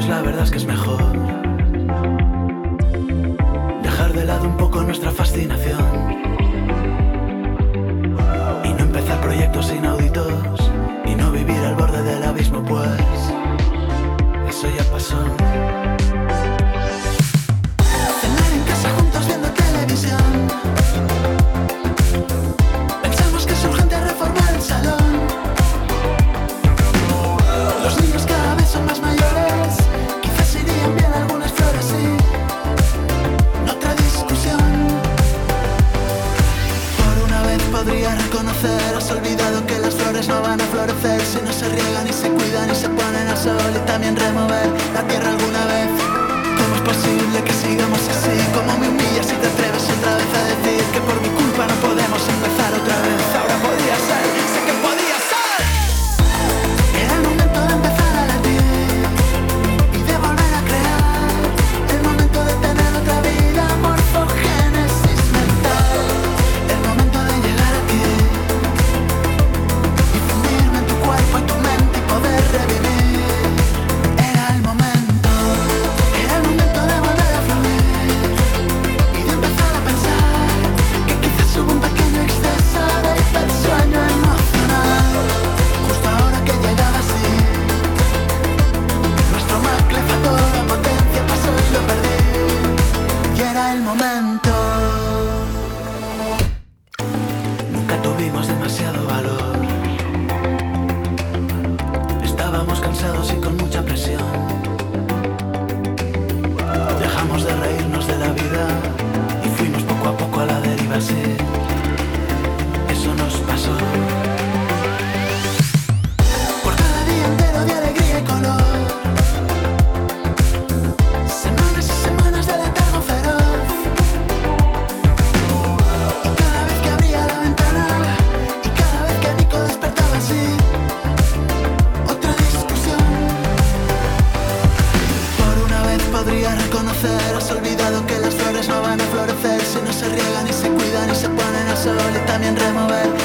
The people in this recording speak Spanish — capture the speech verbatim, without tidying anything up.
veces la verdad es que es mejor dejar de lado un poco nuestra fascinación y no empezar proyectos inauditos y no vivir al borde del abismo, pues eso ya pasó. Cenar en casa juntos viendo televisión. Pensamos que es urgente reformar el salón. Los niños cada vez son más mayores. Quizás irían bien algunas flores, sí. Otra discusión. Por una vez podría reconocer, has olvidado que las flores no van a florecer si no se riegan y se cuidan y se ponen al sol. Y también remover la tierra alguna vez. ¿Cómo es posible que sigamos así? ¿Cómo me humillas si te atreves otra vez a decir que por mi culpa no podemos empezar otra vez? Ahora podría ser, sé que podía ser. Era el momento de empezar a latir y de volver a crear. El momento de tener otra vida, morfogénesis mental. El momento de llegar aquí y fundirme en tu cuerpo y tu mente y poder revivir. Era el momento, era el momento de volver a fluir y de empezar a pensar que quizás hubo un pequeño exceso de hipersueño emocional. Justo ahora que llegaba así, nuestro Mac le faltó la potencia, pasó y lo perdí. Y era el momento. Nunca tuvimos demasiado valor. Estábamos cansados y con mucha presión. Dejamos de reírnos de la vida y fuimos poco a poco a la deriva, sí. Eso nos pasó. Por cada día entero de alegría y color. Semanas y semanas de letargo feroz. Y cada vez que abría la ventana y cada vez que Nico despertaba así, otra discusión. Por una vez podría reconocer, has olvidado que las flores no van a florecer si no se riegan y se cuidan y se ponen al sol. Y también remover